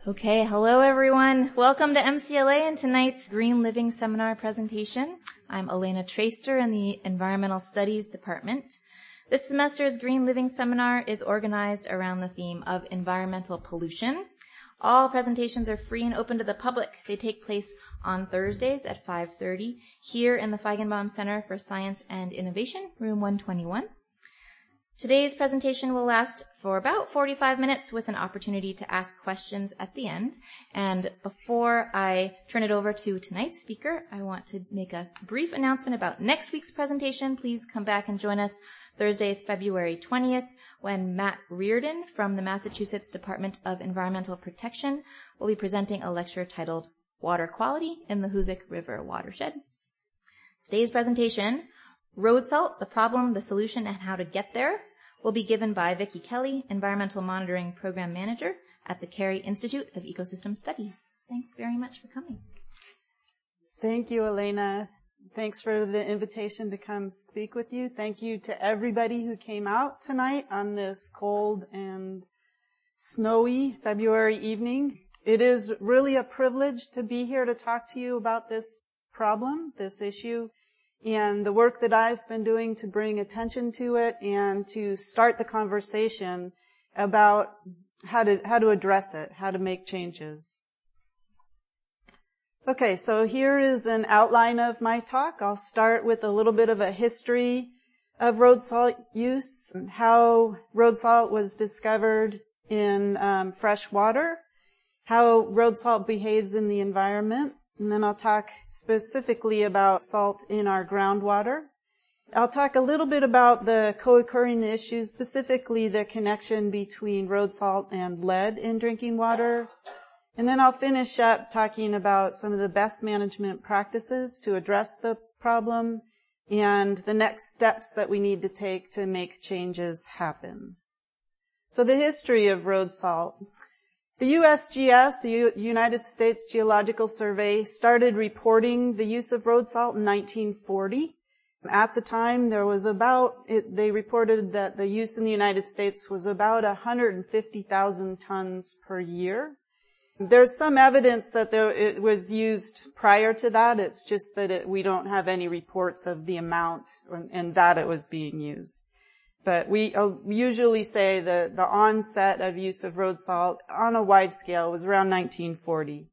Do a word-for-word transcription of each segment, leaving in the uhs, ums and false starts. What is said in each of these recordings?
Okay, hello everyone. Welcome to M C L A and tonight's Green Living Seminar presentation. I'm Elena Traister in the Environmental Studies Department. This semester's Green Living Seminar is organized around the theme of environmental pollution. All presentations are free and open to the public. They take place on Thursdays at five thirty here in the Feigenbaum Center for Science and Innovation, room one twenty-one. Today's presentation will last for about forty-five minutes with an opportunity to ask questions at the end. And before I turn it over to tonight's speaker, I want to make a brief announcement about next week's presentation. Please come back and join us Thursday, February twentieth, when Matt Reardon from the Massachusetts Department of Environmental Protection will be presenting a lecture titled Water Quality in the Hoosick River Watershed. Today's presentation, Road Salt, the Problem, the Solution, and How to Get There, will be given by Vicki Kelly, Environmental Monitoring Program Manager at the Carey Institute of Ecosystem Studies. Thanks very much for coming. Thank you, Elena. Thanks for the invitation to come speak with you. Thank you to everybody who came out tonight on this cold and snowy February evening. It is really a privilege to be here to talk to you about this problem, this issue, and the work that I've been doing to bring attention to it and to start the conversation about how to, how to address it, how to make changes. Okay, so here is an outline of my talk. I'll start with a little bit of a history of road salt use, how road salt was discovered in um, fresh water, how road salt behaves in the environment, and then I'll talk specifically about salt in our groundwater. I'll talk a little bit about the co-occurring issues, specifically the connection between road salt and lead in drinking water. And then I'll finish up talking about some of the best management practices to address the problem and the next steps that we need to take to make changes happen. So the history of road salt. The U S G S, the U- United States Geological Survey, started reporting the use of road salt in nineteen forty. At the time, there was about, it, they reported that the use in the United States was about one hundred fifty thousand tons per year. There's some evidence that there, it was used prior to that. It's just that it, we don't have any reports of the amount or, and that it was being used. But we uh, usually say the, the onset of use of road salt on a wide scale was around nineteen forty.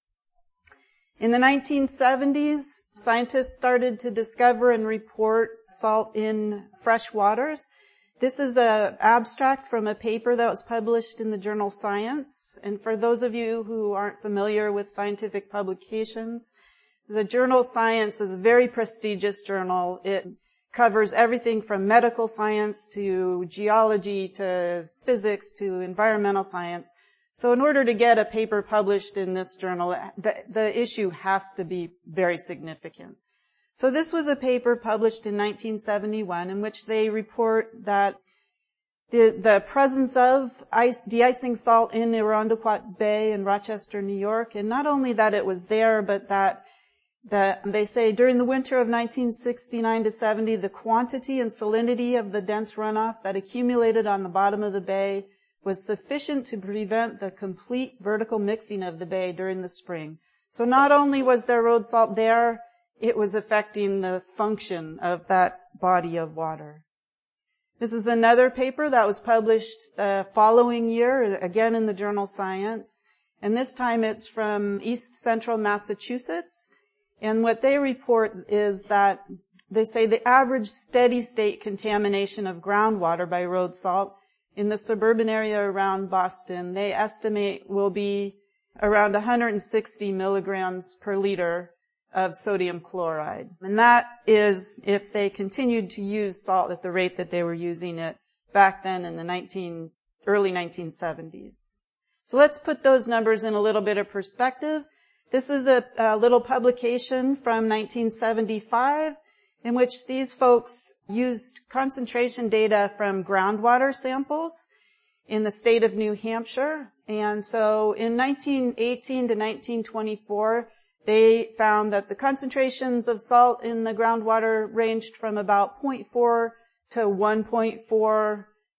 In the nineteen seventies, scientists started to discover and report salt in fresh waters. This is an abstract from a paper that was published in the journal Science. And for those of you who aren't familiar with scientific publications, the journal Science is a very prestigious journal. It covers everything from medical science to geology to physics to environmental science. So in order to get a paper published in this journal, the, the issue has to be very significant. So this was a paper published in nineteen seventy-one in which they report that the, the presence of ice, de-icing salt in Irondequoit Bay in Rochester, New York, and not only that it was there, but that that they say during the winter of nineteen sixty-nine to seventy, the quantity and salinity of the dense runoff that accumulated on the bottom of the bay was sufficient to prevent the complete vertical mixing of the bay during the spring. So not only was there road salt there, it was affecting the function of that body of water. This is another paper that was published the following year, again in the journal Science, and this time it's from East Central Massachusetts. And what they report is that they say the average steady state contamination of groundwater by road salt in the suburban area around Boston, they estimate will be around one hundred sixty milligrams per liter of sodium chloride. And that is if they continued to use salt at the rate that they were using it back then in the nineteen, early nineteen seventies. So let's put those numbers in a little bit of perspective. This is a, a little publication from nineteen seventy-five in which these folks used concentration data from groundwater samples in the state of New Hampshire. And so in nineteen eighteen to nineteen twenty-four, they found that the concentrations of salt in the groundwater ranged from about zero point four to one point four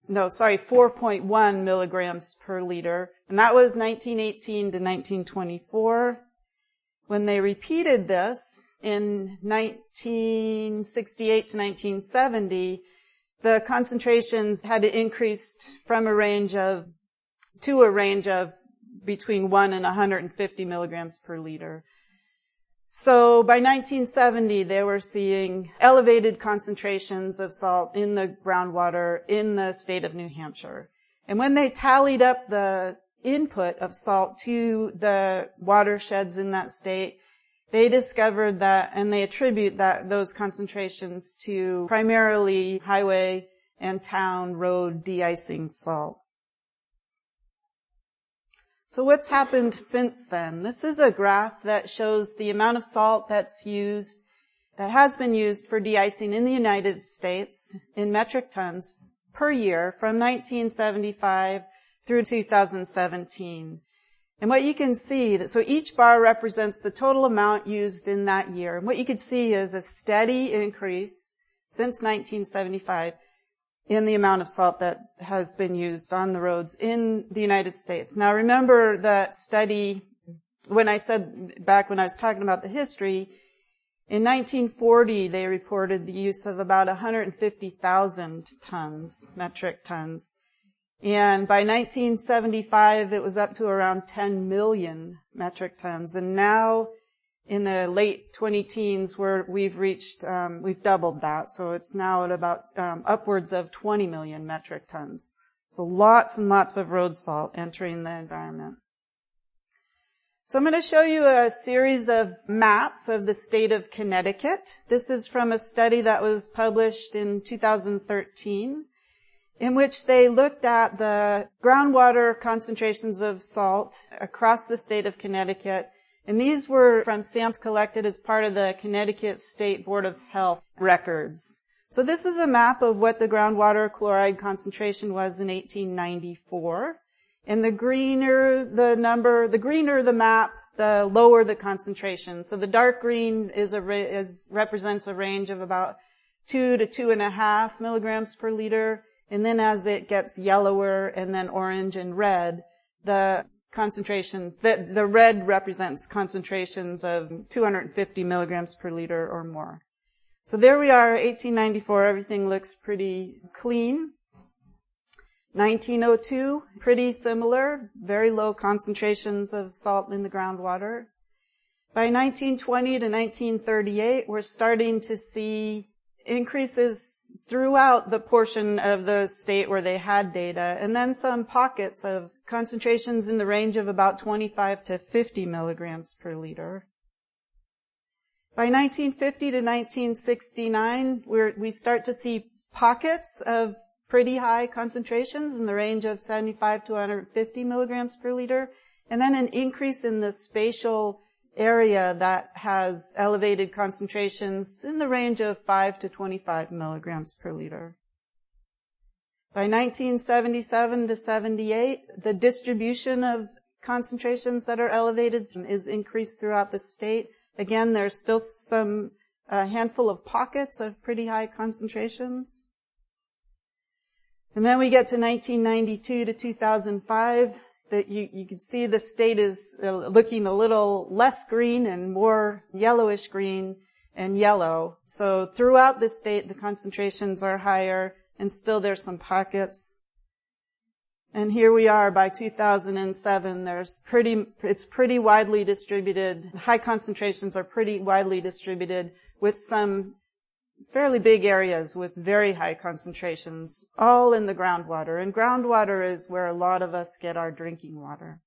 no, sorry, four point one milligrams per liter. And that was nineteen eighteen to nineteen twenty-four. When they repeated this in nineteen sixty-eight to nineteen seventy, the concentrations had increased from a range of, to a range of between one and one hundred fifty milligrams per liter. So by nineteen seventy, they were seeing elevated concentrations of salt in the groundwater in the state of New Hampshire. And when they tallied up the input of salt to the watersheds in that state, they discovered that, and they attribute that, those concentrations to primarily highway and town road de-icing salt. So what's happened since then? This is a graph that shows the amount of salt that's used, that has been used for de-icing in the United States in metric tons per year from nineteen seventy-five through two thousand seventeen. And what you can see, that so each bar represents the total amount used in that year. And what you can see is a steady increase since nineteen seventy-five in the amount of salt that has been used on the roads in the United States. Now remember that study, when I said, back when I was talking about the history, in nineteen forty they reported the use of about one hundred fifty thousand tons, metric tons. And by nineteen seventy-five it was up to around ten million metric tons. And now in the late twenty teens where we've reached, um, we've doubled that. So it's now at about um, upwards of twenty million metric tons. So lots and lots of road salt entering the environment. So I'm going to show you a series of maps of the state of Connecticut. This is from a study that was published in two thousand thirteen, in which they looked at the groundwater concentrations of salt across the state of Connecticut. And these were from samples collected as part of the Connecticut State Board of Health records. So this is a map of what the groundwater chloride concentration was in eighteen ninety-four. And the greener the number, the greener the map, the lower the concentration. So the dark green is a, is, represents a range of about two to two and a half milligrams per liter. And then as it gets yellower and then orange and red, the concentrations, the, the red represents concentrations of two hundred fifty milligrams per liter or more. So there we are, eighteen ninety-four, everything looks pretty clean. nineteen oh two, pretty similar, very low concentrations of salt in the groundwater. By nineteen twenty to nineteen thirty-eight, we're starting to see increases throughout the portion of the state where they had data, and then some pockets of concentrations in the range of about twenty-five to fifty milligrams per liter. By nineteen fifty to nineteen sixty-nine, we're, we start to see pockets of pretty high concentrations in the range of seventy-five to one hundred fifty milligrams per liter, and then an increase in the spatial area that has elevated concentrations in the range of five to twenty-five milligrams per liter. By nineteen seventy-seven to seventy-eight, the distribution of concentrations that are elevated is increased throughout the state. Again, there's still some a handful of pockets of pretty high concentrations. And then we get to nineteen ninety-two to two thousand five. That you, you can see the state is looking a little less green and more yellowish green and yellow. So throughout the state, the concentrations are higher, and still there's some pockets. And here we are by two thousand seven. There's pretty, it's pretty widely distributed. High concentrations are pretty widely distributed, with some fairly big areas with very high concentrations, all in the groundwater. And groundwater is where a lot of us get our drinking water.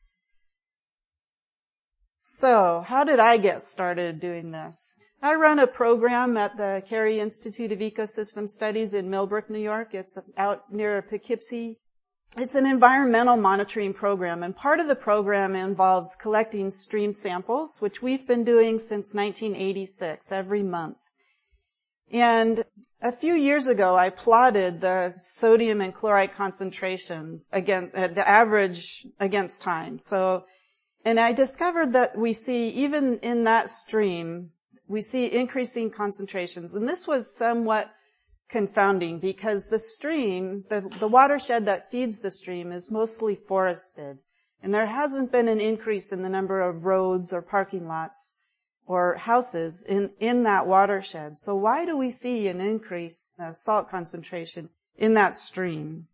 So, how did I get started doing this? I run a program at the Carey Institute of Ecosystem Studies in Millbrook, New York. It's out near Poughkeepsie. It's an environmental monitoring program, and part of the program involves collecting stream samples, which we've been doing since nineteen eighty-six, every month. And a few years ago, I plotted the sodium and chloride concentrations against uh, the average against time. So, and I discovered that we see, even in that stream, we see increasing concentrations. And this was somewhat confounding because the stream, the, the watershed that feeds the stream is mostly forested. And there hasn't been an increase in the number of roads or parking lots or houses in, in that watershed. So why do we see an increase, uh, salt concentration in that stream?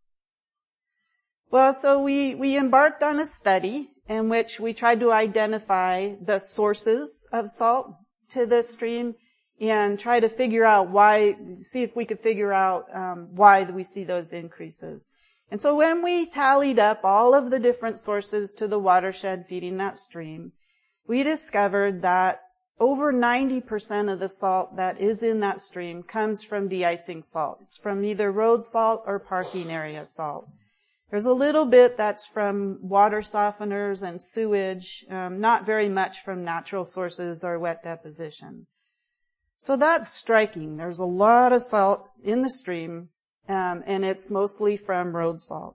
Well, so we, we embarked on a study in which we tried to identify the sources of salt to the stream and try to figure out why, see if we could figure out um, why we see those increases. And so when we tallied up all of the different sources to the watershed feeding that stream, we discovered that over ninety percent of the salt that is in that stream comes from de-icing salt. It's from either road salt or parking area salt. There's a little bit that's from water softeners and sewage, um, not very much from natural sources or wet deposition. So that's striking. There's a lot of salt in the stream, um, and it's mostly from road salt.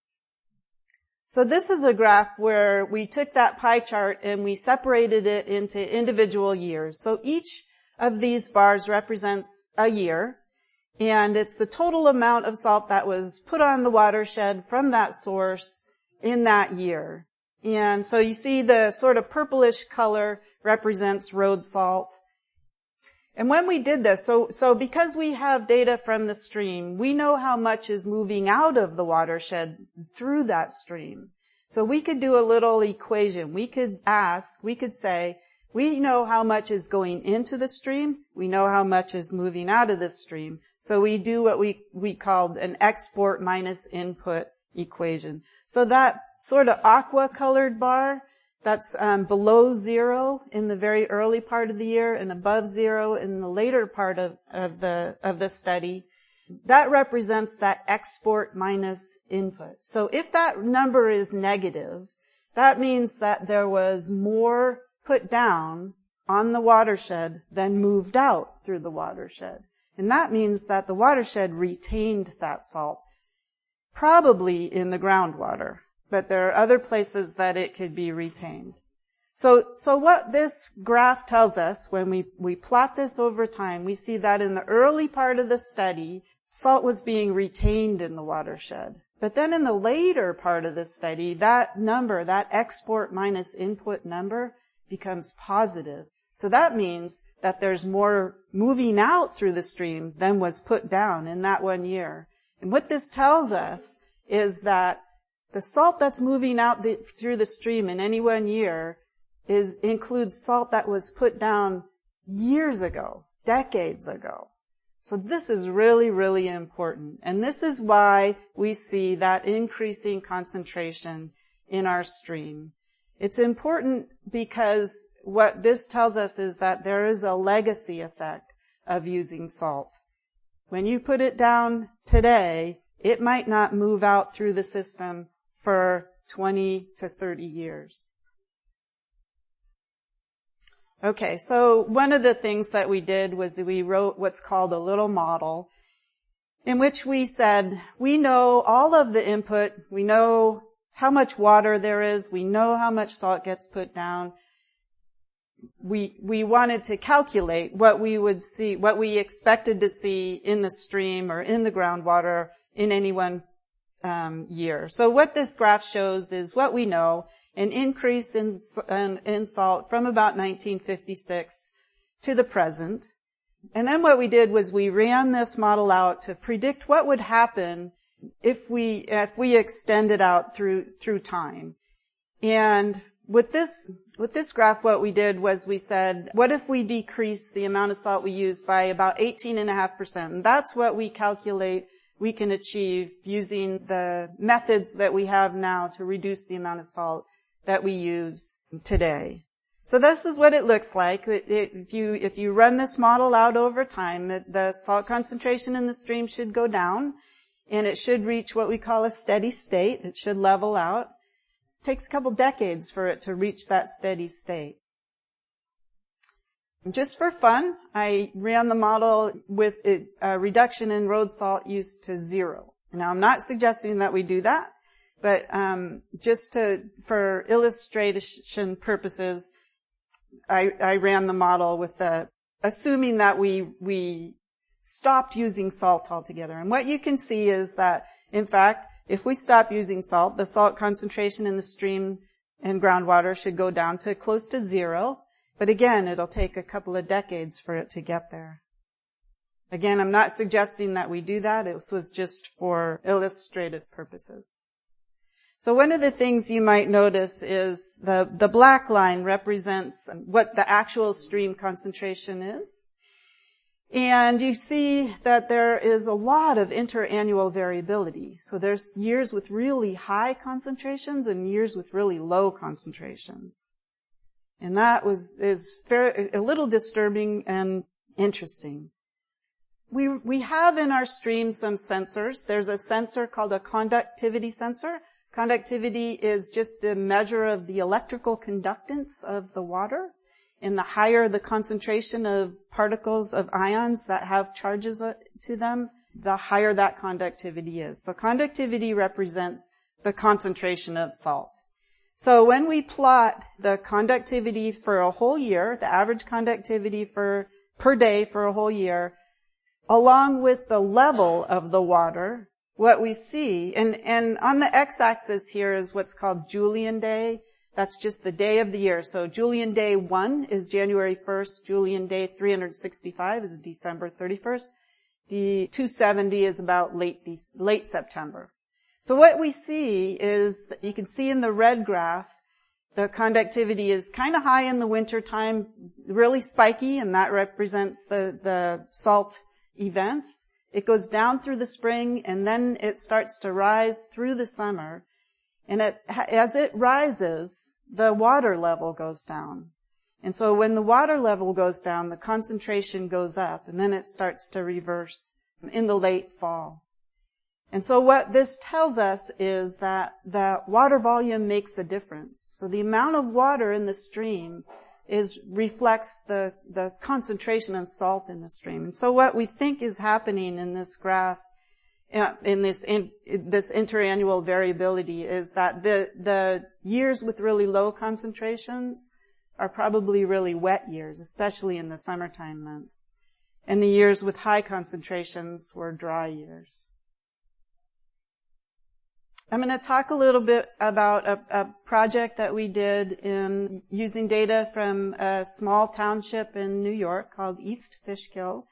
So this is a graph where we took that pie chart and we separated it into individual years. So each of these bars represents a year, and it's the total amount of salt that was put on the watershed from that source in that year. And so you see the sort of purplish color represents road salt. And when we did this, so, so because we have data from the stream, we know how much is moving out of the watershed through that stream. So we could do a little equation. We could ask, we could say, we know how much is going into the stream. We know how much is moving out of the stream. So we do what we, we called an export minus input equation. So that sort of aqua colored bar, that's um, below zero in the very early part of the year and above zero in the later part of, of the of the study. That represents that export minus input. So if that number is negative, that means that there was more put down on the watershed than moved out through the watershed. And that means that the watershed retained that salt, probably in the groundwater. But there are other places that it could be retained. So, so what this graph tells us, when we, we plot this over time, we see that in the early part of the study, salt was being retained in the watershed. But then in the later part of the study, that number, that export minus input number, becomes positive. So that means that there's more moving out through the stream than was put down in that one year. And what this tells us is that the salt that's moving out the, through the stream in any one year is, includes salt that was put down years ago, decades ago. So this is really, really important. And this is why we see that increasing concentration in our stream. It's important because what this tells us is that there is a legacy effect of using salt. When you put it down today, it might not move out through the system for twenty to thirty years. Okay, so one of the things that we did was we wrote what's called a little model in which we said, we know all of the input, we know how much water there is, we know how much salt gets put down. We, we wanted to calculate what we would see, what we expected to see in the stream or in the groundwater in any one Um, year. So what this graph shows is what we know, an increase in, in, in salt from about nineteen fifty-six to the present. And then what we did was we ran this model out to predict what would happen if we, if we extended out through, through time. And with this, with this graph, what we did was we said, what if we decrease the amount of salt we use by about eighteen point five percent? And that's what we calculate we can achieve using the methods that we have now to reduce the amount of salt that we use today. So this is what it looks like. If you, if you run this model out over time, the salt concentration in the stream should go down, and it should reach what we call a steady state. It should level out. It takes a couple decades for it to reach that steady state. Just for fun, I ran the model with a reduction in road salt use to zero. Now, I'm not suggesting that we do that, but um just to, for illustration purposes, I, I ran the model with the, assuming that we we stopped using salt altogether. And what you can see is that, in fact, if we stop using salt, the salt concentration in the stream and groundwater should go down to close to zero. But again, it'll take a couple of decades for it to get there. Again, I'm not suggesting that we do that. It was just for illustrative purposes. So one of the things you might notice is the, the black line represents what the actual stream concentration is. And you see that there is a lot of interannual variability. So there's years with really high concentrations and years with really low concentrations. And that was, is fair, a little disturbing and interesting. We, we have in our stream some sensors. There's a sensor called a conductivity sensor. Conductivity is just the measure of the electrical conductance of the water. And the higher the concentration of particles of ions that have charges to them, the higher that conductivity is. So conductivity represents the concentration of salt. So when we plot the conductivity for a whole year, the average conductivity for per day for a whole year, along with the level of the water, what we see, and, and on the x-axis here is what's called Julian day. That's just the day of the year. So Julian day one is January first. Julian day three hundred sixty-five is December thirty-first. The two hundred seventy is about late, late September. So what we see is that you can see in the red graph, the conductivity is kind of high in the winter time, really spiky, and that represents the, the salt events. It goes down through the spring, and then it starts to rise through the summer. And it, as it rises, the water level goes down. And so when the water level goes down, the concentration goes up, and then it starts to reverse in the late fall. And so what this tells us is that the water volume makes a difference. So the amount of water in the stream is reflects the, the concentration of salt in the stream. And so what we think is happening in this graph, in this in, this interannual variability, is that the the years with really low concentrations are probably really wet years, especially in the summertime months. And the years with high concentrations were dry years. I'm going to talk a little bit about a, a project that we did in using data from a small township in New York called East Fishkill,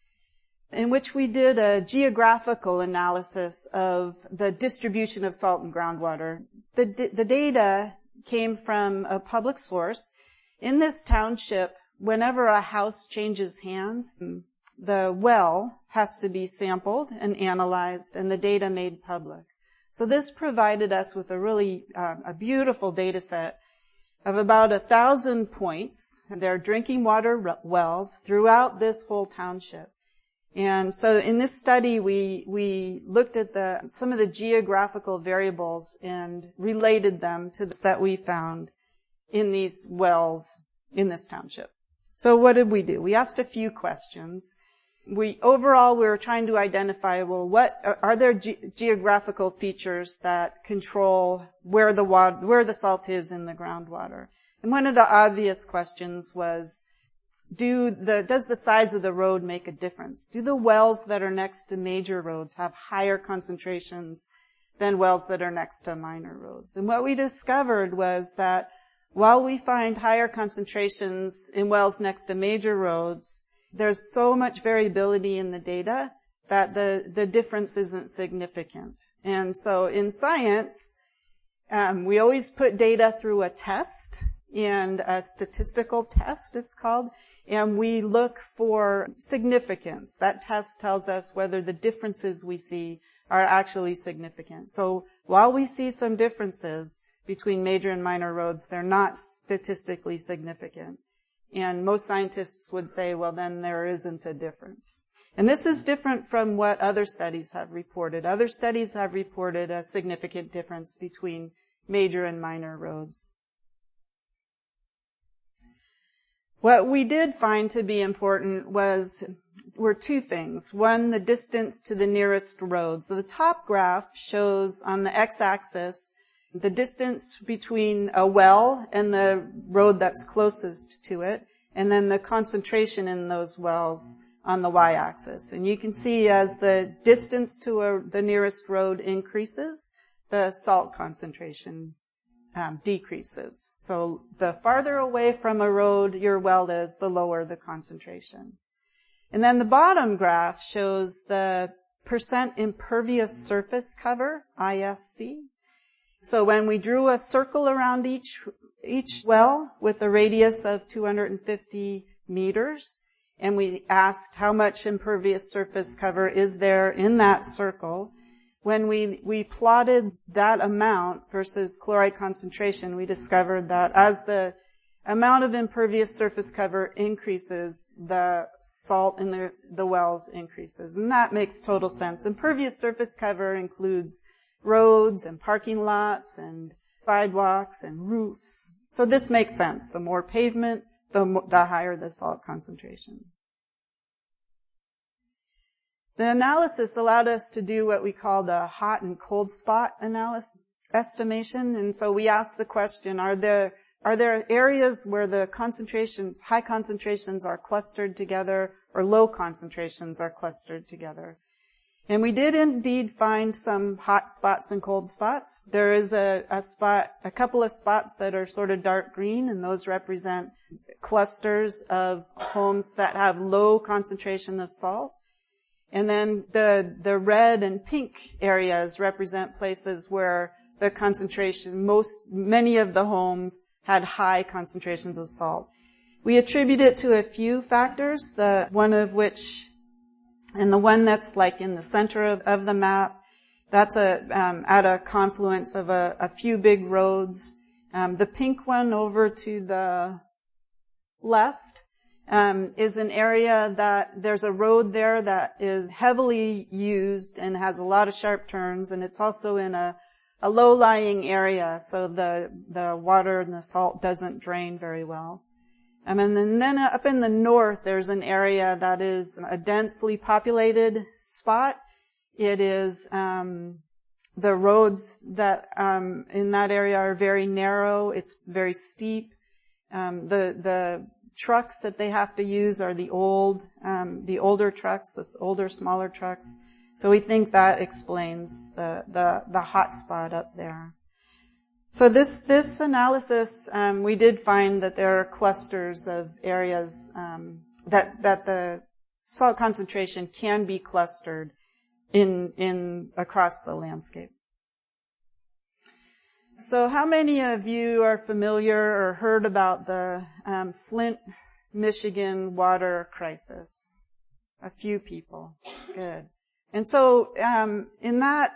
in which we did a geographical analysis of the distribution of salt in groundwater. The, the data came from a public source. In this township, whenever a house changes hands, the well has to be sampled and analyzed and the data made public. So this provided us with a really uh, a beautiful data set of about a thousand points. There are drinking water wells throughout this whole township. And so in this study, we, we looked at the, some of the geographical variables and related them to this that we found in these wells in this township. So what did we do? We asked a few questions. We, overall, we were trying to identify, well, what, are there ge- geographical features that control where the water, where the salt is in the groundwater? And one of the obvious questions was, Do the, does the size of the road make a difference? Do the wells that are next to major roads have higher concentrations than wells that are next to minor roads? And what we discovered was that while we find higher concentrations in wells next to major roads, there's so much variability in the data that the, the difference isn't significant. And so in science, um, we always put data through a test, and a statistical test, it's called, and we look for significance. That test tells us whether the differences we see are actually significant. So while we see some differences between major and minor roads, they're not statistically significant. And most scientists would say, well, then there isn't a difference. And this is different from what other studies have reported. Other studies have reported a significant difference between major and minor roads. What we did find to be important was, were two things. One, the distance to the nearest road. So the top graph shows on the x-axis the distance between a well and the road that's closest to it, and then the concentration in those wells on the y-axis. And you can see as the distance to a, the nearest road increases, the salt concentration um, decreases. So the farther away from a road your well is, the lower the concentration. And then the bottom graph shows the percent impervious surface cover, I S C. So when we drew a circle around each each well with a radius of two hundred fifty meters, and we asked how much impervious surface cover is there in that circle, when we we plotted that amount versus chloride concentration, we discovered that as the amount of impervious surface cover increases, the salt in the, the wells increases. And that makes total sense. Impervious surface cover includes roads and parking lots and sidewalks and roofs. So this makes sense. The more pavement, the, mo- the higher the salt concentration. The analysis allowed us to do what we call the hot and cold spot analysis estimation. And so we asked the question, are there Are there areas where the concentrations, high concentrations are clustered together or low concentrations are clustered together? And we did indeed find some hot spots and cold spots. There is a, a spot, a couple of spots that are sort of dark green, and those represent clusters of homes that have low concentration of salt. And then the, the red and pink areas represent places where the concentration, most, many of the homes had high concentrations of salt. We attribute it to a few factors, the one of which, and the one that's like in the center of, of the map, that's a, um, at a confluence of a, a few big roads. Um, the pink one over to the left, um, is an area that there's a road there that is heavily used and has a lot of sharp turns, and it's also in a a low-lying area, so the the water and the salt doesn't drain very well. Um, and then, then up in the north, there's an area that is a densely populated spot. It is um, the roads that um, in that area are very narrow. It's very steep. Um, the the trucks that they have to use are the old, um, the older trucks, the older, smaller trucks. So we think that explains the, the, the hot spot up there. So this, this analysis, um, we did find that there are clusters of areas, um, that, that the salt concentration can be clustered in, in, across the landscape. So how many of you are familiar or heard about the, um, Flint, Michigan water crisis? A few people. Good. And so, um, in that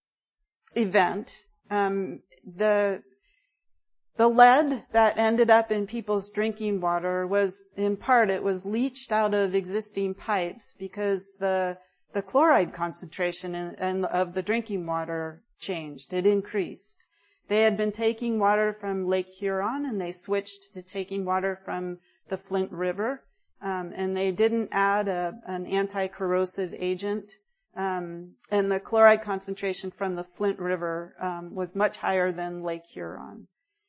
event, um, the, the lead that ended up in people's drinking water was, in part, it was leached out of existing pipes because the, the chloride concentration in, in, of the drinking water changed. It increased. They had been taking water from Lake Huron, and they switched to taking water from the Flint River, um, and they didn't add a, an anti-corrosive agent. Um, and the chloride concentration from the Flint River um, was much higher than Lake Huron.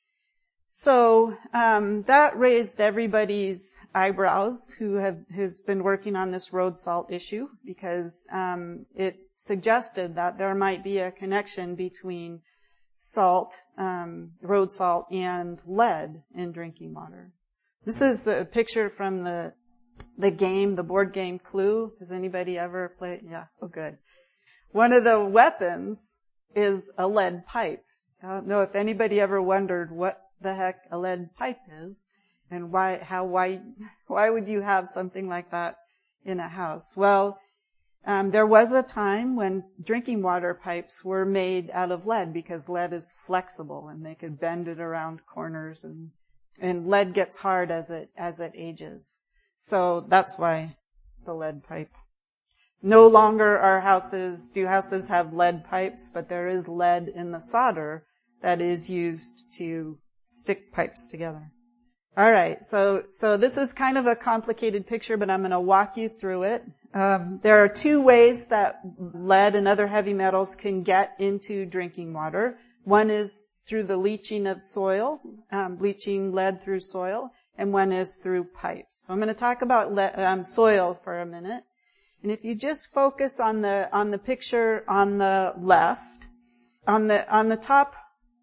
So um, that raised everybody's eyebrows who have has been working on this road salt issue, because um, it suggested that there might be a connection between salt, um, road salt, and lead in drinking water. This is a picture from the The game, the board game Clue. Has anybody ever played? Yeah. Oh, good. One of the weapons is a lead pipe. I don't know if anybody ever wondered what the heck a lead pipe is and why, how, why, why would you have something like that in a house? Well, um, there was a time when drinking water pipes were made out of lead because lead is flexible and they could bend it around corners, and, and lead gets hard as it, as it ages. So that's why the lead pipe. No longer are houses, do houses have lead pipes, but there is lead in the solder that is used to stick pipes together. All right, so so this is kind of a complicated picture, but I'm going to walk you through it. Um, there are two ways that lead and other heavy metals can get into drinking water. One is through the leaching of soil, um, leaching lead through soil. and one is through pipes. So I'm going to talk about le- um, soil for a minute. And if you just focus on the on the picture on the left, on the on the top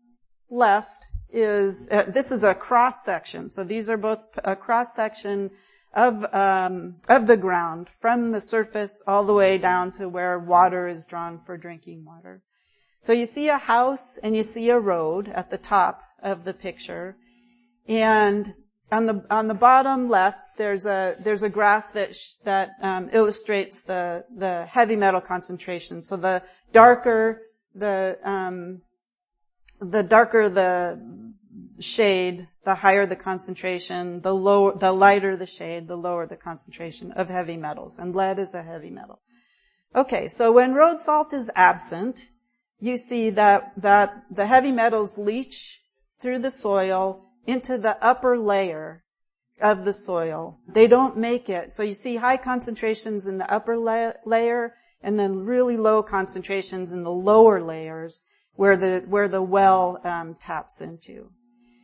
left is uh, this is a cross section. So these are both a cross section of um, of the ground from the surface all the way down to where water is drawn for drinking water. So you see a house and you see a road at the top of the picture, and on the on the bottom left there's a there's a graph that sh- that um, illustrates the the heavy metal concentration. So the darker the um, the darker the shade, the higher the concentration, the lower, the lighter the shade, the lower the concentration of heavy metals. And lead is a heavy metal. Okay, so when road salt is absent, you see that, that the heavy metals leach through the soil into the upper layer of the soil. They don't make it. So you see high concentrations in the upper la- layer and then really low concentrations in the lower layers where the, where the well um, taps into.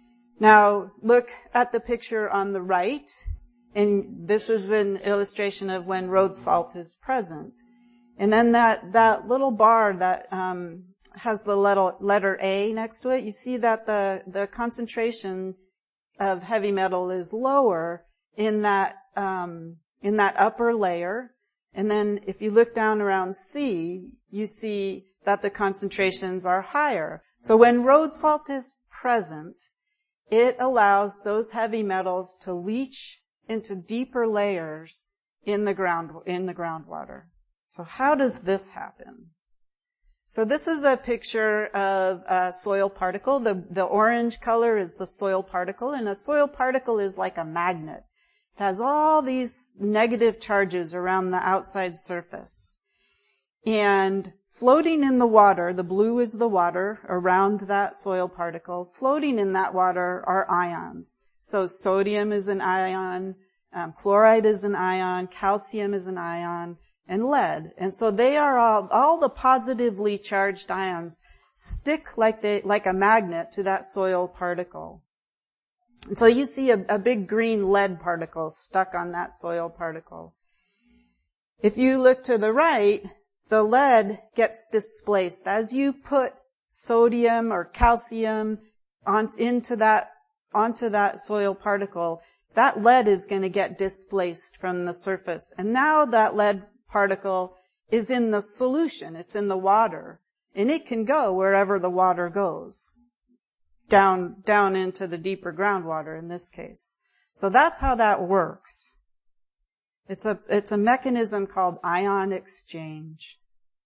Now, look at the picture on the right, and this is an illustration of when road salt is present. And then that, that little bar that, um, has the letter, letter A next to it, you see that the, the concentration of heavy metal is lower in that, um, in that upper layer. And then if you look down around C, you see that the concentrations are higher. So when road salt is present, it allows those heavy metals to leach into deeper layers in the ground, in the groundwater. So how does this happen? So this is a picture of a soil particle. The, the orange color is the soil particle, and a soil particle is like a magnet. It has all these negative charges around the outside surface. And floating in the water, the blue is the water around that soil particle. Floating in that water are ions. So sodium is an ion, um, chloride is an ion, calcium is an ion, and lead. And so they are all, all the positively charged ions stick like they, like a magnet to that soil particle. And so you see a, a big green lead particle stuck on that soil particle. If you look to the right, the lead gets displaced. As you put sodium or calcium on, into that, onto that soil particle, that lead is going to get displaced from the surface. And now that lead particle is in the solution. It's in the water. And it can go wherever the water goes. Down, down into the deeper groundwater in this case. So that's how that works. It's a, it's a mechanism called ion exchange.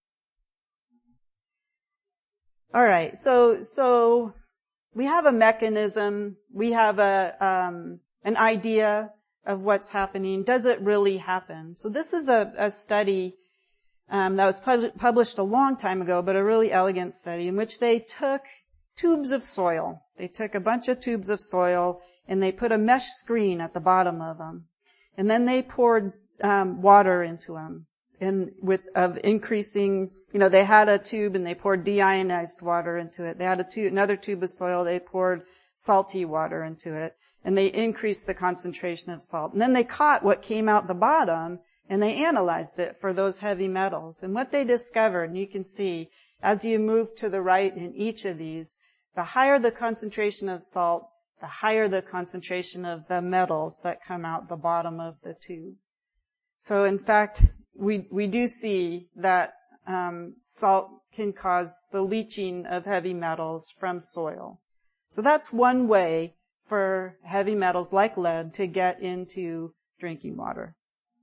Alright, so, so, we have a mechanism, we have a, um, an idea of what's happening. Does it really happen? So this is a, a study, um, that was pub- published a long time ago, but a really elegant study in which they took tubes of soil. They took a bunch of tubes of soil and they put a mesh screen at the bottom of them. And then they poured um, water into them, and with of increasing. You know, they had a tube and they poured deionized water into it. They had a tube, another tube of soil. They poured salty water into it, and they increased the concentration of salt. And then they caught what came out the bottom, and they analyzed it for those heavy metals. And what they discovered, and you can see as you move to the right in each of these, the higher the concentration of salt, the higher the concentration of the metals that come out the bottom of the tube. So in fact, we we do see that um, salt can cause the leaching of heavy metals from soil. So that's one way for heavy metals like lead to get into drinking water.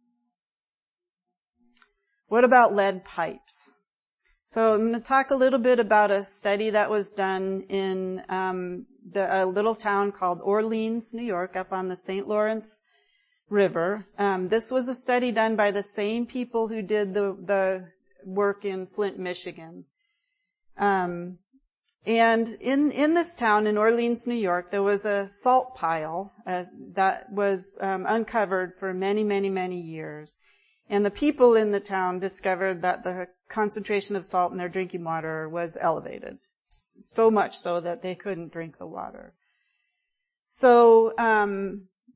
What about lead pipes? So I'm going to talk a little bit about a study that was done in um, the, a little town called Orleans, New York, up on the Saint Lawrence River. Um, this was a study done by the same people who did the, the work in Flint, Michigan. Um, and in, in this town, in Orleans, New York, there was a salt pile uh, that was um, uncovered for many, many, many years. And the people in the town discovered that the concentration of salt in their drinking water was elevated, so much so that they couldn't drink the water. So um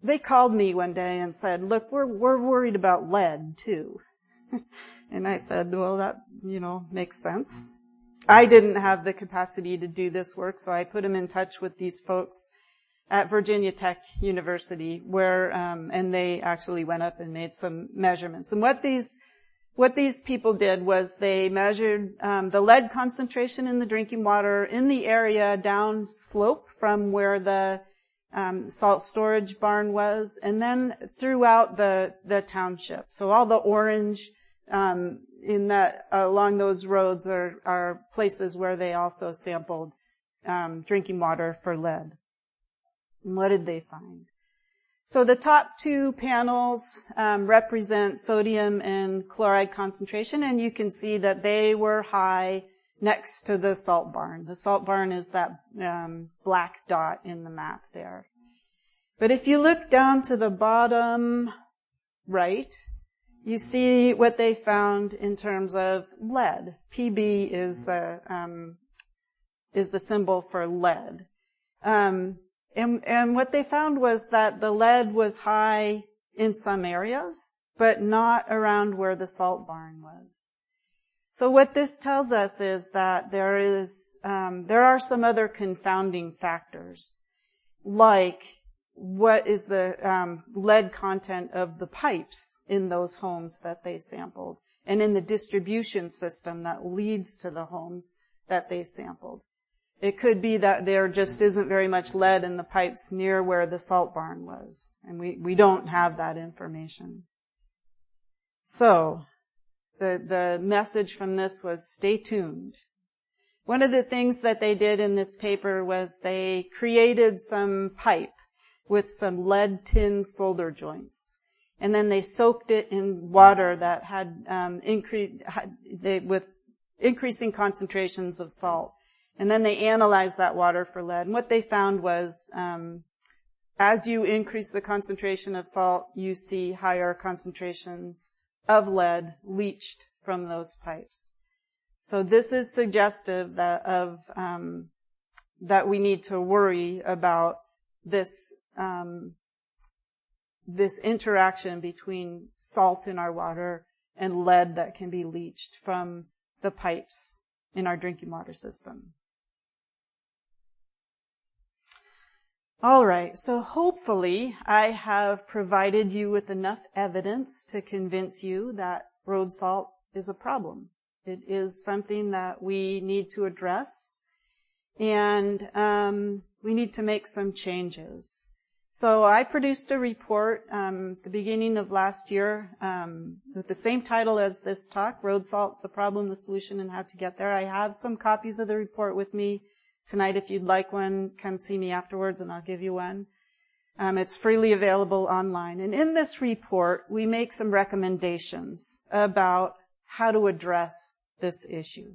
they called me one day and said, look, we're, we're worried about lead too. And I said, well, that, you know, makes sense. I didn't have the capacity to do this work, so I put them in touch with these folks at Virginia Tech University, where, um, and they actually went up and made some measurements. And what these, what these people did was they measured, um, the lead concentration in the drinking water in the area down slope from where the, um, salt storage barn was, and then throughout the, the township. So all the orange, um, in that, along those roads are, are places where they also sampled, um, drinking water for lead. And what did they find? So the top two panels um, represent sodium and chloride concentration, and you can see that they were high next to the salt barn. The salt barn is that um, black dot in the map there. But if you look down to the bottom right, you see what they found in terms of lead. P B is the um, is the symbol for lead. Um, And, and what they found was that the lead was high in some areas, but not around where the salt barn was. So what this tells us is that there is, um, there are some other confounding factors, like what is the um, lead content of the pipes in those homes that they sampled, and in the distribution system that leads to the homes that they sampled. It could be that there just isn't very much lead in the pipes near where the salt barn was. And we, we don't have that information. So, the, the message from this was stay tuned. One of the things that they did in this paper was they created some pipe with some lead tin solder joints. And then they soaked it in water that had, um, increased, they, with increasing concentrations of salt. And then they analyzed that water for lead. And what they found was, um, as you increase the concentration of salt, you see higher concentrations of lead leached from those pipes. So this is suggestive that of um, that we need to worry about this um, this interaction between salt in our water and lead that can be leached from the pipes in our drinking water system. All right, so hopefully I have provided you with enough evidence to convince you that road salt is a problem. It is something that we need to address, and um, we need to make some changes. So I produced a report um, at the beginning of last year um, with the same title as this talk, Road Salt, the Problem, the Solution, and How to Get There. I have some copies of the report with me tonight. If you'd like one, come see me afterwards and I'll give you one. Um, it's freely available online. And in this report, we make some recommendations about how to address this issue.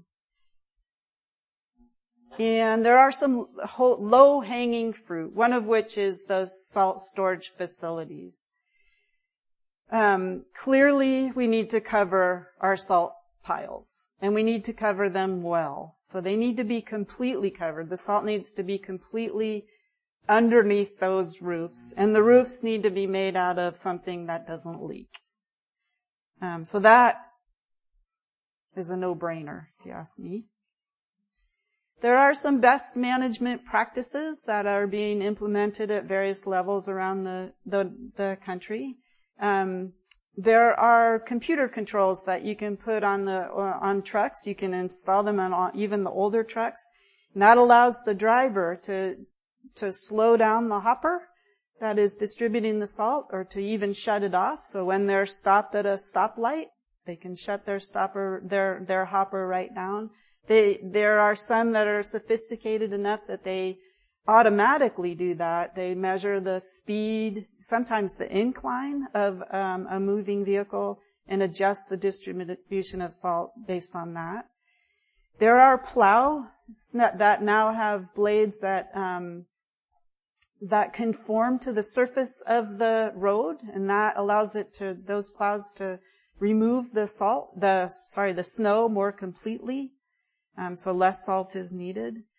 And there are some low-hanging fruit, one of which is the salt storage facilities. Um, clearly, we need to cover our salt piles, and we need to cover them well. So they need to be completely covered. The salt needs to be completely underneath those roofs, and the roofs need to be made out of something that doesn't leak. Um, so that is a no-brainer, if you ask me. There are some best management practices that are being implemented at various levels around the the, the country. Um, There are computer controls that you can put on the uh, on trucks. You can install them on all, even the older trucks, and that allows the driver to to slow down the hopper that is distributing the salt, or to even shut it off. So when they're stopped at a stoplight, they can shut their stopper their their hopper right down. They there are some that are sophisticated enough that they automatically do that. They measure the speed, sometimes the incline of um, a moving vehicle, and adjust the distribution of salt based on that. There are plows that now have blades that um, that conform to the surface of the road, and that allows it to those plows to remove the salt, the sorry, the snow more completely, um, so less salt is needed.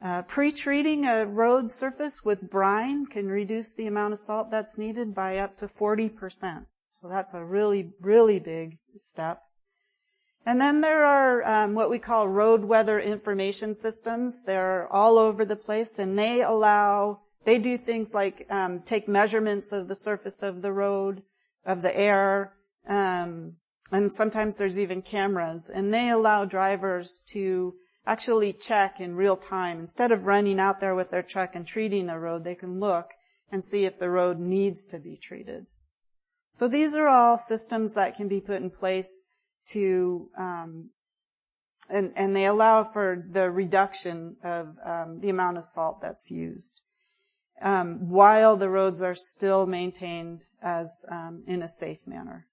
Uh, pre-treating a road surface with brine can reduce the amount of salt that's needed by up to forty percent. So that's a really, really big step. And then there are um, what we call road weather information systems. They're all over the place, and they allow, they do things like um, take measurements of the surface of the road, of the air, um, and sometimes there's even cameras, and they allow drivers to actually check in real time. Instead of running out there with their truck and treating a road, they can look and see if the road needs to be treated. So these are all systems that can be put in place to, um, and, and they allow for the reduction of um, the amount of salt that's used, um, while the roads are still maintained as um, in a safe manner.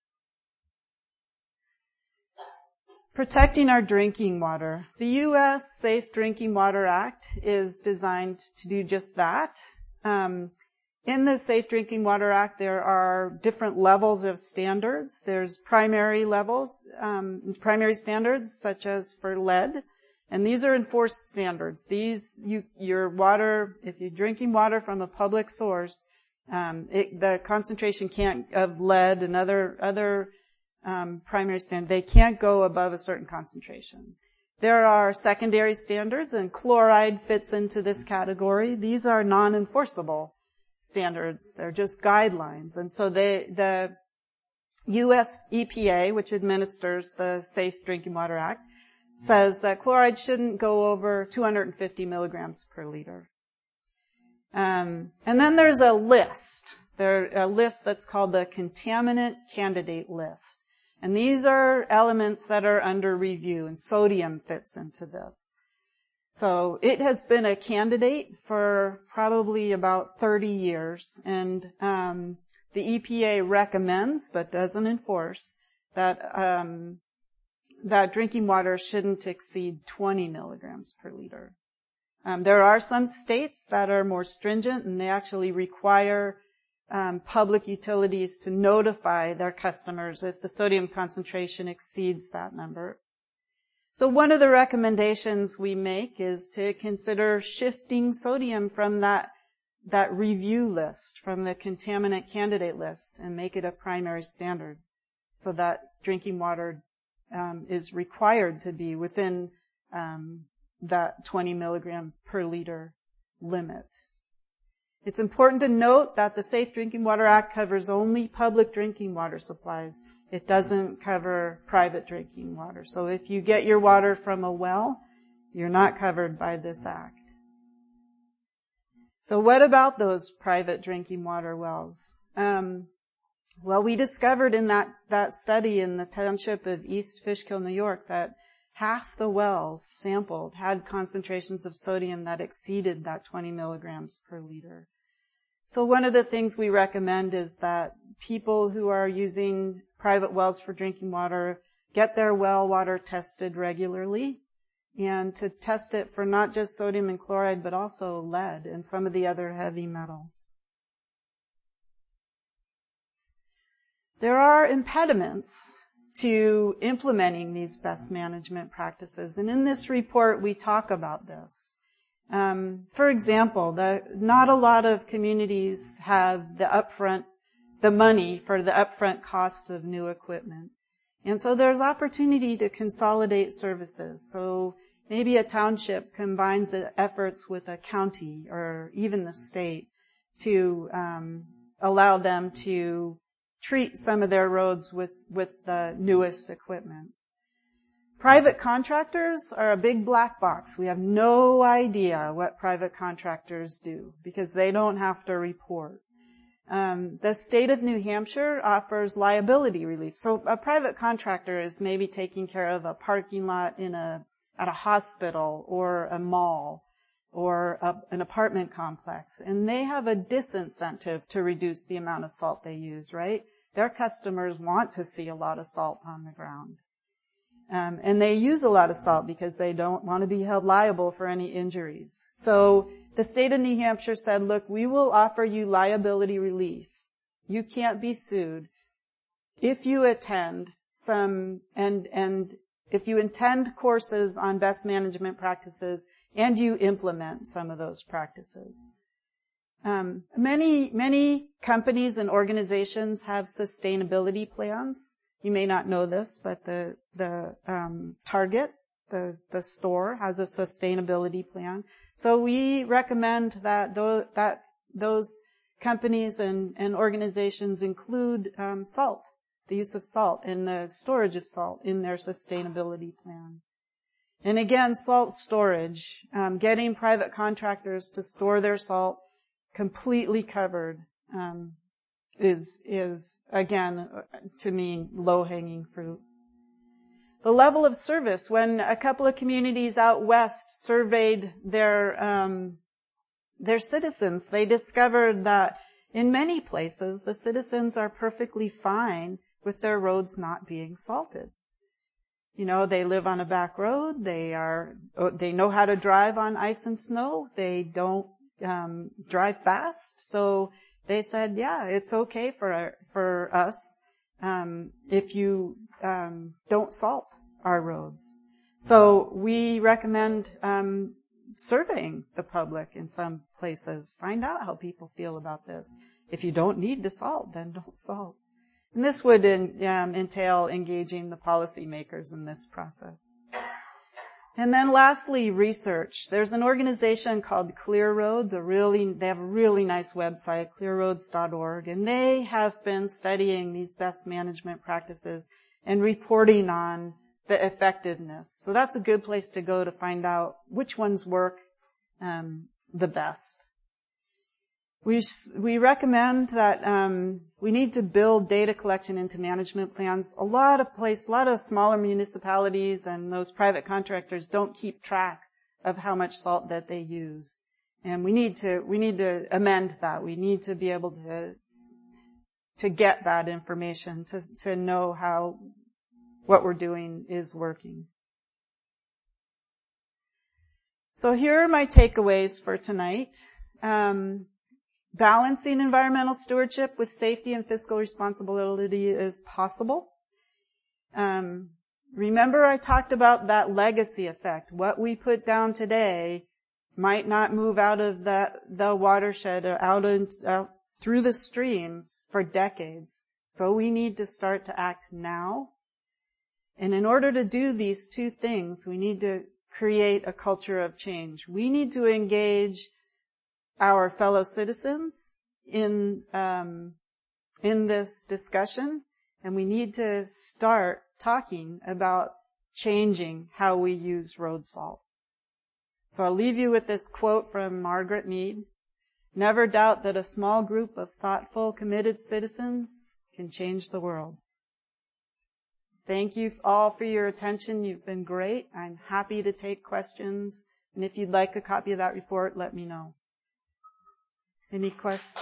Protecting our drinking water. The U S Safe Drinking Water Act is designed to do just that. Um, in the Safe Drinking Water Act, there are different levels of standards. There's primary levels, um, primary standards, such as for lead, and these are enforced standards. These, you, your water, if you're drinking water from a public source, um, it, the concentration can't of lead and other other Um, primary standard, they can't go above a certain concentration. There are secondary standards, and chloride fits into this category. These are non-enforceable standards. They're just guidelines. And so they, the U S E P A, which administers the Safe Drinking Water Act, says that chloride shouldn't go over two hundred fifty milligrams per liter. Um, and then there's a list. There's a list that's called the Contaminant Candidate List. And these are elements that are under review, and sodium fits into this. So it has been a candidate for probably about thirty years, and um, the E P A recommends, but doesn't enforce, that um, that drinking water shouldn't exceed twenty milligrams per liter. Um, there are some states that are more stringent, and they actually require Um, public utilities to notify their customers if the sodium concentration exceeds that number. So one of the recommendations we make is to consider shifting sodium from that, that review list, from the contaminant candidate list, and make it a primary standard so that drinking water um, is required to be within um, that twenty milligram per liter limit. It's important to note that the Safe Drinking Water Act covers only public drinking water supplies. It doesn't cover private drinking water. So if you get your water from a well, you're not covered by this act. So what about those private drinking water wells? Um, well, we discovered in that, that study in the township of East Fishkill, New York, that half the wells sampled had concentrations of sodium that exceeded that twenty milligrams per liter. So one of the things we recommend is that people who are using private wells for drinking water get their well water tested regularly, and to test it for not just sodium and chloride, but also lead and some of the other heavy metals. There are impediments to implementing these best management practices, and in this report we talk about this. Um, for example, the, not a lot of communities have the upfront, the money for the upfront cost of new equipment. And so there's opportunity to consolidate services. So maybe a township combines the efforts with a county or even the state to um, allow them to treat some of their roads with, with the newest equipment. Private contractors are a big black box. We have no idea what private contractors do because they don't have to report. Um, the state of New Hampshire offers liability relief. So a private contractor is maybe taking care of a parking lot in a at a hospital or a mall or a, an apartment complex, and they have a disincentive to reduce the amount of salt they use, right? Their customers want to see a lot of salt on the ground. Um, and they use a lot of salt because they don't want to be held liable for any injuries. So the state of New Hampshire said, look, we will offer you liability relief. You can't be sued if you attend some, and, and if you attend courses on best management practices and you implement some of those practices. Um, many, many companies and organizations have sustainability plans. You may not know this, but the, the, um, Target, the, the store has a sustainability plan. So we recommend that those, that those companies and, and organizations include, um, salt, the use of salt and the storage of salt in their sustainability plan. And again, salt storage, um, getting private contractors to store their salt completely covered, um, is, is, again, to me, low-hanging fruit. The level of service, when a couple of communities out west surveyed their, um, their citizens, they discovered that in many places, the citizens are perfectly fine with their roads not being salted. You know, they live on a back road, they are, they know how to drive on ice and snow, they don't Um, drive fast. So they said, yeah, it's okay for, for us, um, if you, um, don't salt our roads. So we recommend, um, surveying the public in some places. Find out how people feel about this. If you don't need to salt, then don't salt. And this would in, um, entail engaging the policymakers in this process. And then lastly, research. There's an organization called Clear Roads, a really, they have a really nice website, clear roads dot org, and they have been studying these best management practices and reporting on the effectiveness. So that's a good place to go to find out which ones work um, the best. We we recommend that um, we need to build data collection into management plans. A lot of place, a lot of smaller municipalities and those private contractors don't keep track of how much salt that they use, and we need to we need to amend that. We need to be able to to get that information to to know how what we're doing is working. So here are my takeaways for tonight. Um, Balancing environmental stewardship with safety and fiscal responsibility is possible. Um, remember I talked about that legacy effect. What we put down today might not move out of the, the watershed or out, in, out through the streams for decades. So we need to start to act now. And in order to do these two things, we need to create a culture of change. We need to engage our fellow citizens in um, in this discussion, and we need to start talking about changing how we use road salt. So I'll leave you with this quote from Margaret Mead. Never doubt that a small group of thoughtful, committed citizens can change the world. Thank you all for your attention. You've been great. I'm happy to take questions, and if you'd like a copy of that report, let me know. Any questions?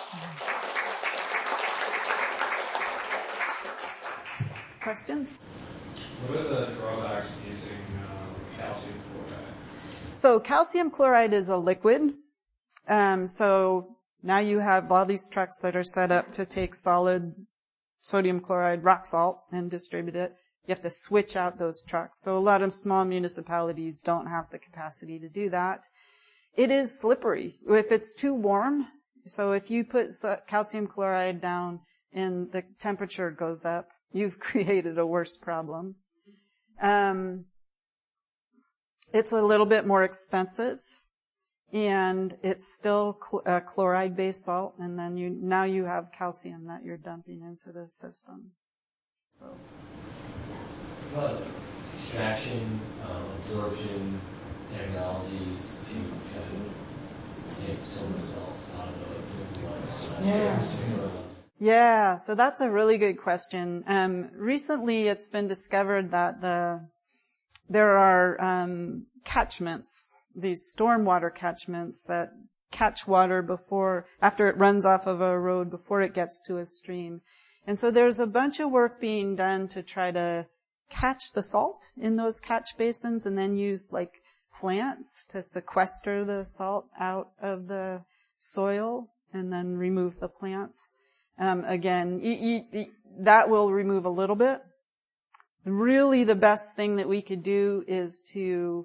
Questions? What are the drawbacks of using uh, calcium chloride? So calcium chloride is a liquid. Um, so now you have all these trucks that are set up to take solid sodium chloride, rock salt, and distribute it. You have to switch out those trucks. So a lot of small municipalities don't have the capacity to do that. It is slippery. If it's too warm, so if you put calcium chloride down and the temperature goes up, you've created a worse problem. Um, it's a little bit more expensive, and it's still cl- a chloride-based salt, and then you now you have calcium that you're dumping into the system. So, what about extraction, um, absorption technologies to kind of take some of the salts out of the Yeah. Yeah, so that's a really good question. Um, recently it's been discovered that the, there are, um, catchments, these stormwater catchments that catch water before, after it runs off of a road, before it gets to a stream. And so there's a bunch of work being done to try to catch the salt in those catch basins and then use like plants to sequester the salt out of the soil and then remove the plants. Um, again, you, you, you, that will remove a little bit. Really the best thing that we could do is to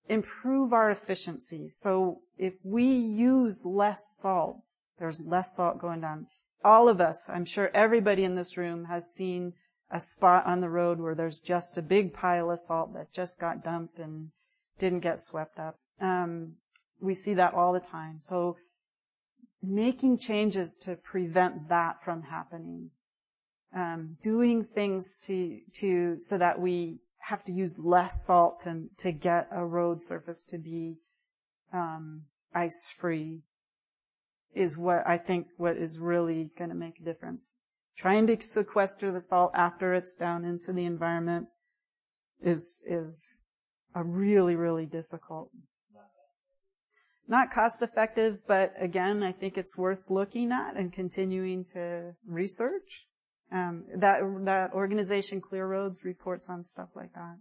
improve our efficiency. So if we use less salt, there's less salt going down. All of us, I'm sure everybody in this room has seen a spot on the road where there's just a big pile of salt that just got dumped and didn't get swept up. Um, we see that all the time. So making changes to prevent that from happening, um, doing things to, to, so that we have to use less salt to, to get a road surface to be, um, ice-free is what I think what is really going to make a difference. Trying to sequester the salt after it's down into the environment is, is a really, really difficult. Not cost effective, but again, I think it's worth looking at and continuing to research. Um, that, that organization Clear Roads reports on stuff like that.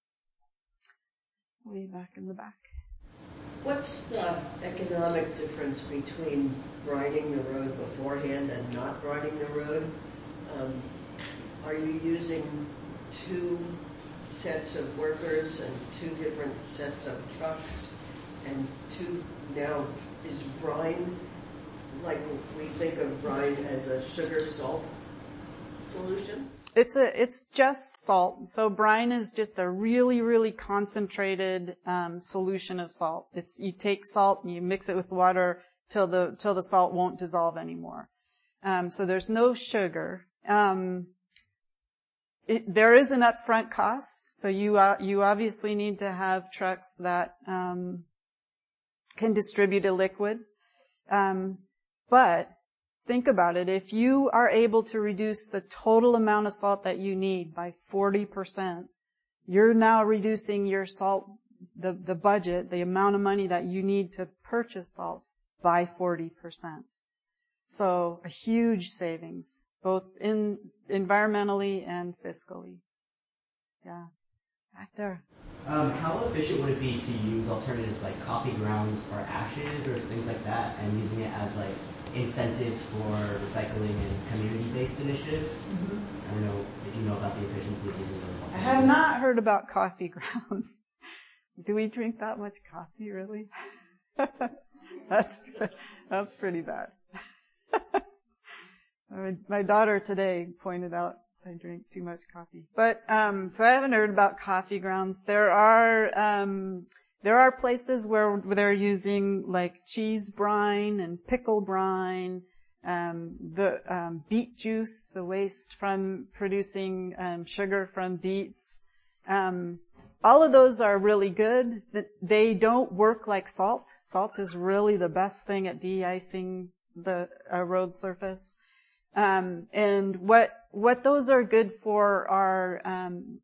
Way back in the back. What's the economic difference between brining the road beforehand and not brining the road? Um, are you using two sets of workers and two different sets of trucks and two, now is brine, like we think of brine as a sugar salt solution? It's a, it's just salt. So brine is just a really, really concentrated, um, solution of salt. It's, you take salt and you mix it with water till the, till the salt won't dissolve anymore. Um, so there's no sugar. Um, it, there is an upfront cost. So you, uh, you obviously need to have trucks that, um, can distribute a liquid. Um, but think about it. If you are able to reduce the total amount of salt that you need by forty percent, you're now reducing your salt, the, the budget, the amount of money that you need to purchase salt by forty percent. So a huge savings, both in environmentally and fiscally. Yeah. Back there. Um, how efficient would it be to use alternatives like coffee grounds or ashes or things like that and using it as like incentives for recycling and community-based initiatives? Mm-hmm. I don't know if you know about the efficiency of using those. I have not heard about coffee grounds. Do we drink that much coffee, really? that's that's pretty bad. My daughter today pointed out I drink too much coffee. But um so I haven't heard about coffee grounds. There are um There are places where they're using like cheese brine and pickle brine, um, the um, beet juice, the waste from producing um, sugar from beets. Um, all of those are really good. They don't work like salt. Salt is really the best thing at de-icing the uh, road surface. Um, and what what those are good for are um,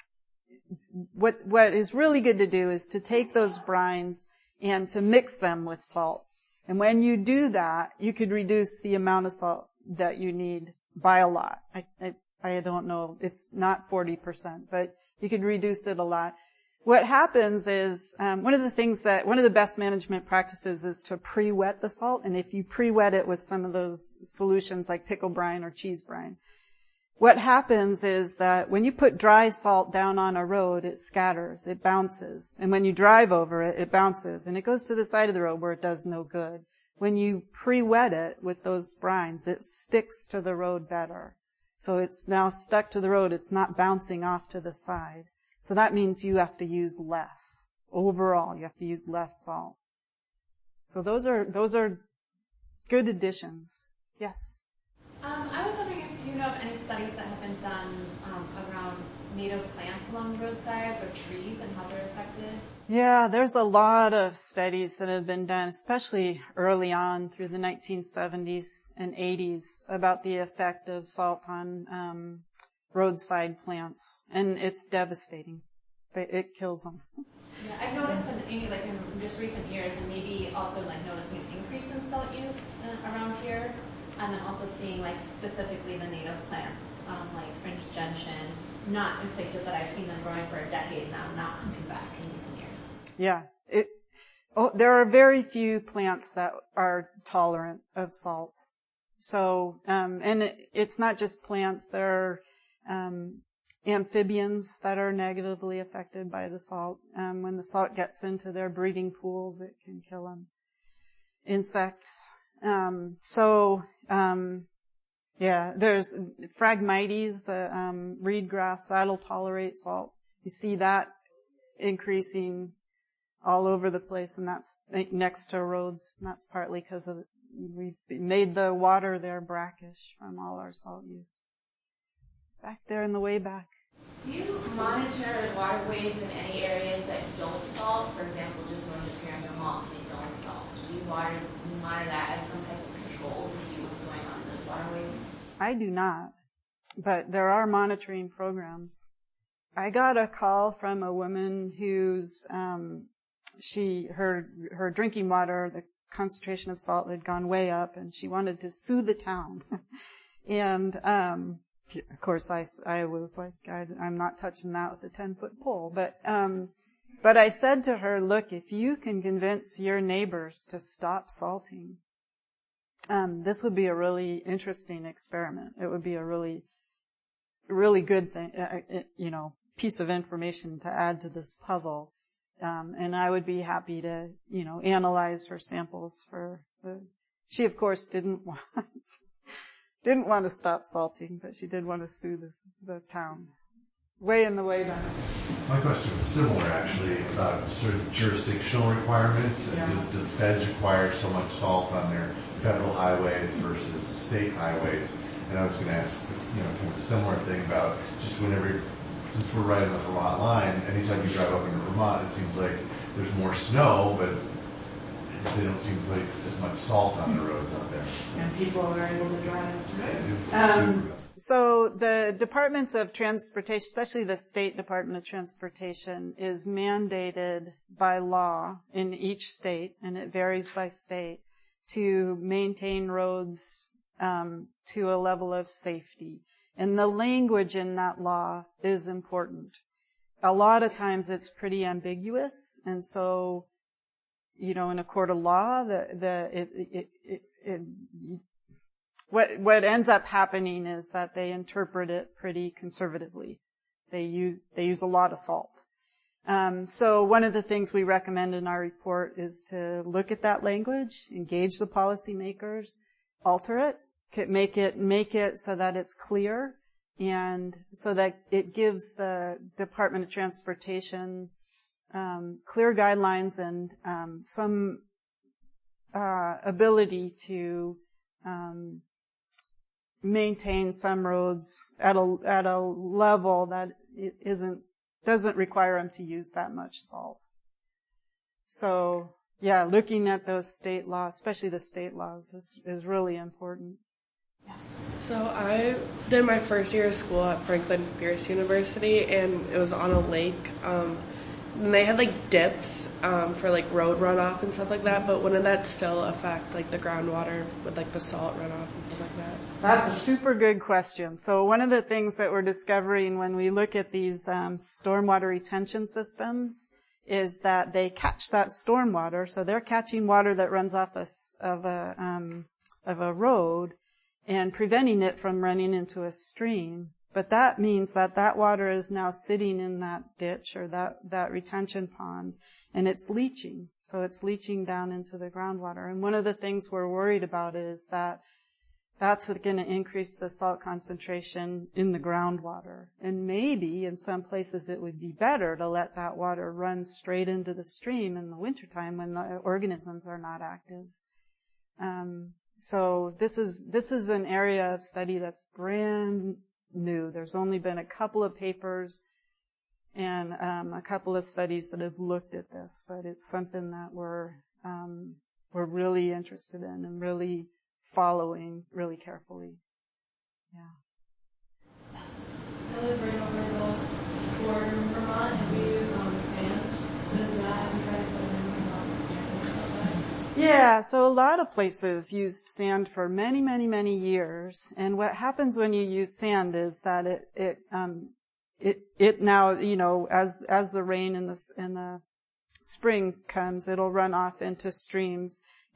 What, what is really good to do is to take those brines and to mix them with salt. And when you do that, you could reduce the amount of salt that you need by a lot. I, I, I don't know, it's not forty percent, but you could reduce it a lot. What happens is, um, one of the things that, one of the best management practices is to pre-wet the salt. And if you pre-wet it with some of those solutions like pickle brine or cheese brine, what happens is that when you put dry salt down on a road, it scatters, it bounces. And when you drive over it, it bounces. And it goes to the side of the road where it does no good. When you pre-wet it with those brines, it sticks to the road better. So it's now stuck to the road. It's not bouncing off to the side. So that means you have to use less. Overall, you have to use less salt. So those are, those are good additions. Yes? Um, I was wondering if you know of any studies that have been done um, around native plants along roadsides or trees and how they're affected? Yeah, there's a lot of studies that have been done, especially early on through the nineteen seventies and eighties, about the effect of salt on um, roadside plants, and it's devastating. It kills them. Yeah, I've noticed in like in just recent years, and maybe also like noticing an increase in salt use uh, around here. And then also seeing, like, specifically the native plants, um, like fringe gentian, not in places that I've seen them growing for a decade now, not coming back in recent years. Yeah. It, oh, there are very few plants that are tolerant of salt. So, um, and it, it's not just plants. There are, um, amphibians that are negatively affected by the salt. Um, when the salt gets into their breeding pools, it can kill them. Insects. Um, so, um, yeah, there's Phragmites, uh, um, reed grass, that'll tolerate salt. You see that increasing all over the place, and that's next to roads. And that's partly because of we've made the water there brackish from all our salt use. Back there in the way back. Do you monitor waterways in any areas that don't salt? For example, just north of here in Vermont, they don't salt. Do you monitor, do you monitor that as some type of control to see what's going on in those waterways? I do not, but there are monitoring programs. I got a call from a woman who's um, she her her drinking water, the concentration of salt had gone way up, and she wanted to sue the town. and um, of course, I I was like, I, I'm not touching that with a ten foot pole. But um, but I said to her, look, if you can convince your neighbors to stop salting, um, this would be a really interesting experiment. It would be a really really good thing, uh, you know, piece of information to add to this puzzle. Um, and I would be happy to, you know, analyze her samples for the, she of course didn't want, didn't want to stop salting, but she did want to sue this, the town. Way in the way back. My question was similar actually about sort of jurisdictional requirements. Yeah. Do, do the feds require so much salt on their federal highways versus state highways? And I was going to ask, you know, kind of a similar thing about just whenever, since we're right on the Vermont line, anytime you drive up into Vermont, it seems like there's more snow, but they don't seem to put as much salt on the roads up there. And people are able to drive. Yeah, Um, so the departments of transportation, especially the State Department of Transportation, is mandated by law in each state, and it varies by state, to maintain roads um, to a level of safety. And the language in that law is important. A lot of times it's pretty ambiguous, and so, you know, in a court of law, the the it it it, it what what ends up happening is that they interpret it pretty conservatively. They use they use a lot of salt. Um, so one of the things we recommend in our report is to look at that language, engage the policymakers, alter it, make it make it so that it's clear, and so that it gives the Department of Transportation um, clear guidelines and um, some uh, ability to um, maintain some roads at a at a level that it isn't doesn't require them to use that much salt. So yeah, looking at those state laws, especially the state laws, is is really important. Yes. So I did my first year of school at Franklin Pierce University, and it was on a lake. Um, and they had like dips um, for like road runoff and stuff like that. But wouldn't that still affect like the groundwater with like the salt runoff and stuff like that? That's a super good question. So one of the things that we're discovering when we look at these um, stormwater retention systems is that they catch that stormwater. So they're catching water that runs off a, of a um, of a road and preventing it from running into a stream. But that means that that water is now sitting in that ditch or that, that retention pond, and it's leaching. So it's leaching down into the groundwater. And one of the things we're worried about is that that's going to increase the salt concentration in the groundwater. And maybe in some places it would be better to let that water run straight into the stream in the wintertime when the organisms are not active. Um, So this is, this is an area of study that's brand new. There's only been a couple of papers and, um, a couple of studies that have looked at this, but it's something that we're, um, we're really interested in and really following really carefully. Yeah. Yes. I live right over the border in Vermont, and we use um, sand. Does that, have you guys done anything about the sand about that? Yeah, so a lot of places used sand for many, many, many years. And what happens when you use sand is that it, it, um, it, it now, you know, as, as the rain in the, in the spring comes, it'll run off into streams.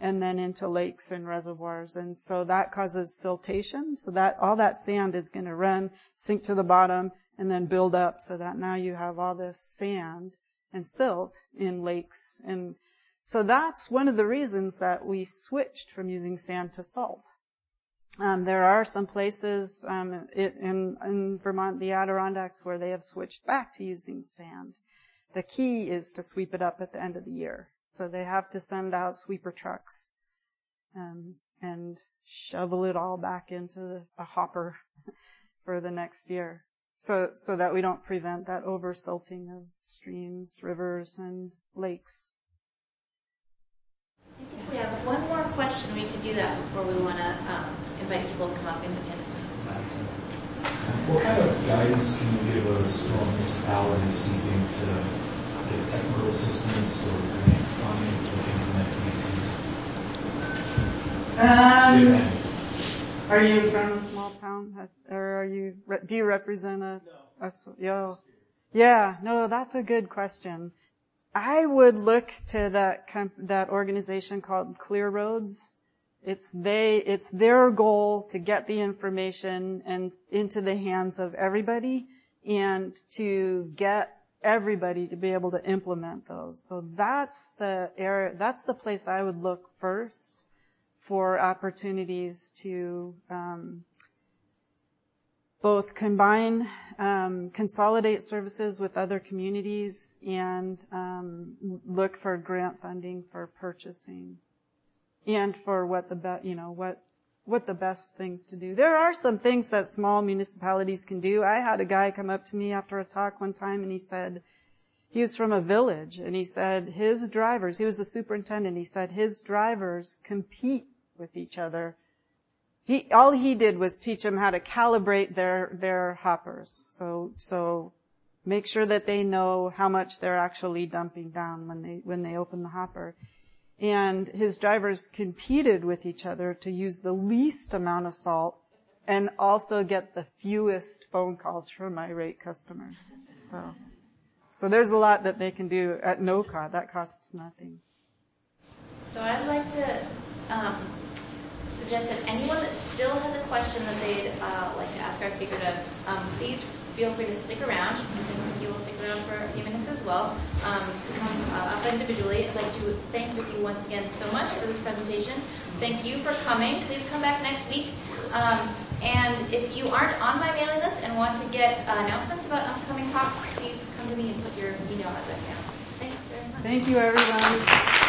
and then into lakes and reservoirs. And so that causes siltation. So that all that sand is going to run, sink to the bottom, and then build up so that now you have all this sand and silt in lakes. And so that's one of the reasons that we switched from using sand to salt. Um, there are some places um, it, in, in Vermont, the Adirondacks, where they have switched back to using sand. The key is to sweep it up at the end of the year. So they have to send out sweeper trucks um, and shovel it all back into a hopper for the next year. So, so that we don't prevent that over-silting of streams, rivers, and lakes. I think we have one more question. We can do that before we want to um, invite people to come up independently. What kind of guidance can you give a small municipality seeking to get technical assistance or grant funding to implement campaigns? Um, are you from a small town, or are you? Do you represent a? a yo, yeah, no, that's a good question. I would look to that comp- that organization called Clear Roads. It's they, it's their goal to get the information and into the hands of everybody and to get everybody to be able to implement those. So that's the area, that's the place I would look first for opportunities to, um, both combine, um, consolidate services with other communities and, um, look for grant funding for purchasing and for what the be- you know, what, what the best things to do. There are some things that small municipalities can do. I had a guy come up to me after a talk one time and he said, he was from a village and he said his drivers, he was the superintendent, he said his drivers compete with each other. He, all he did was teach them how to calibrate their, their hoppers. So, so make sure that they know how much they're actually dumping down when they, when they open the hopper. And his drivers competed with each other to use the least amount of salt and also get the fewest phone calls from irate customers. So, so there's a lot that they can do at no cost. That costs nothing. So I'd like to, um, suggest that anyone that still has a question that they'd uh, like to ask our speaker to, um, please feel free to stick around. I think Vicki will stick around for a few minutes as well um, to come uh, up individually. I'd like to thank Vicki once again so much for this presentation. Thank you for coming. Please come back next week. Um, and if you aren't on my mailing list and want to get uh, announcements about upcoming talks, please come to me and put your email address down. Thanks very much. Thank you, everyone.